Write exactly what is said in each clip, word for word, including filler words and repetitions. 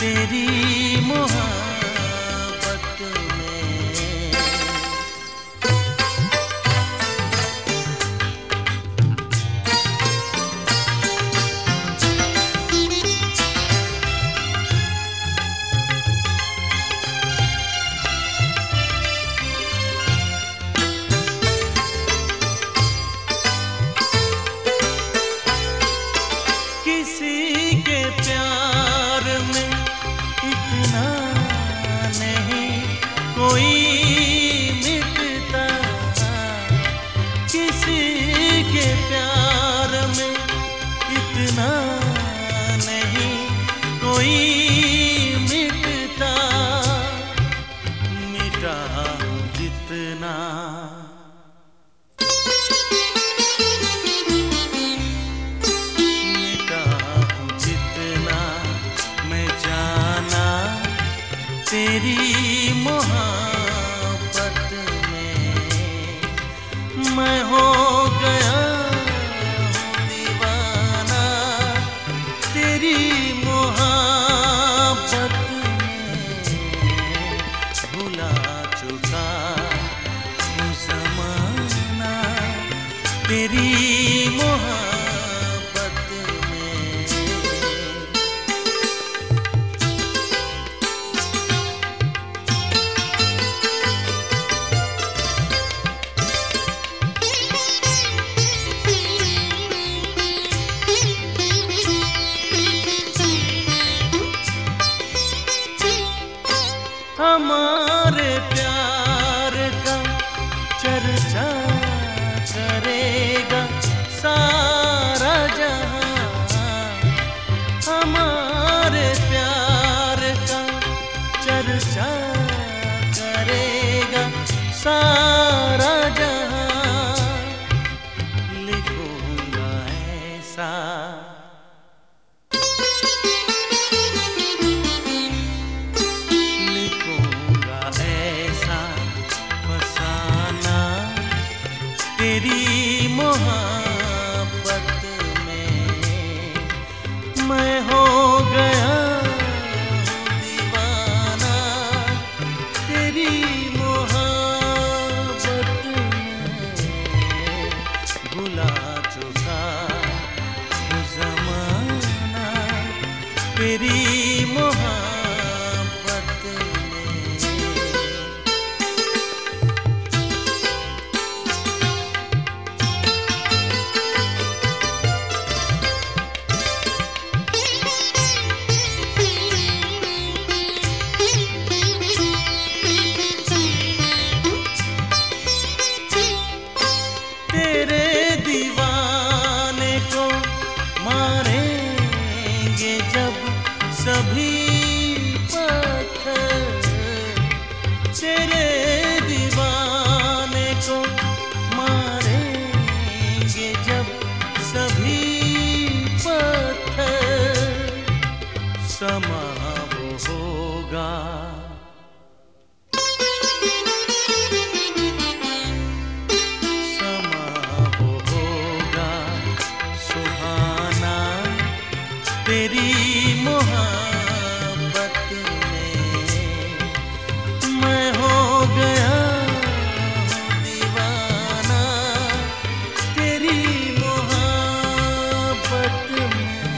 तेरी मोहब्बत में। किसी के प्यार में इतना नहीं कोई मिटता, किसी के प्यार में इतना नहीं कोई मिटता, मिटा हूँ जितना तेरी मोहब्बत में। मैं हो गया हूँ दीवाना तेरी मोहब्बत में, भुला चुका हूँ ज़माना तेरी मोहब्बत में। हमारे प्यार का चर्चा करेगा सारा जहां, हमारे प्यार का चर्चा करेगा सारा जहां, लिखूंगा ऐसा तेरी मोहब्बत में। मैं हो गया हूँ दीवाना तेरी मोहब्बत में, भुला चुका हूँ ज़माना तेरी मोहब्बत में। तेरे दीवाने को मारेंगे जब सभी पत्थर, तेरे दीवाने को मारेंगे जब सभी पत्थर, समा वो होगा तेरी मोहब्बत में। मैं हो गया हूँ दीवाना तेरी मोहब्बत में,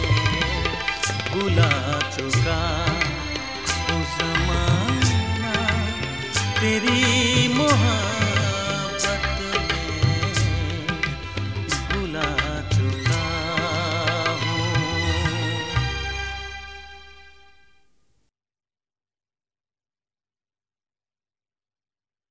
भुला चुका हूँ ज़माना तेरी मोहब्बत